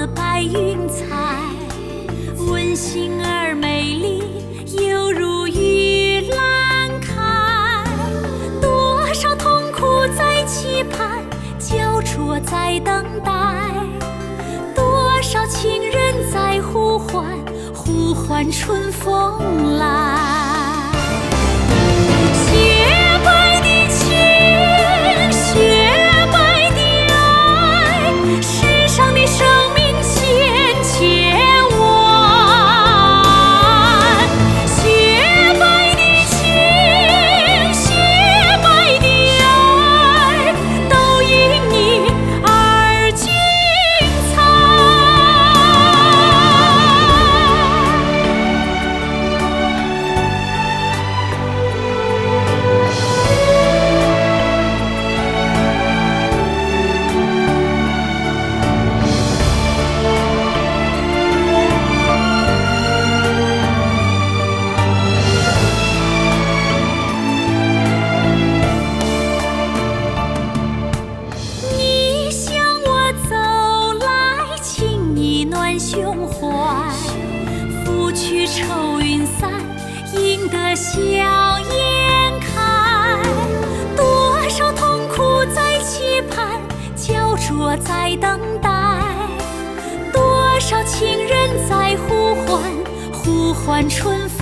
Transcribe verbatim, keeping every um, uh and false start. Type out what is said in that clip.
白云彩，温馨而美丽，犹如玉兰开。多少痛苦在期盼，焦灼在等待，多少情人在呼唤，呼唤春风来。胸怀，拂去愁云散，赢得笑颜开。多少痛苦在期盼，焦灼在等待，多少情人在呼唤，呼唤春风。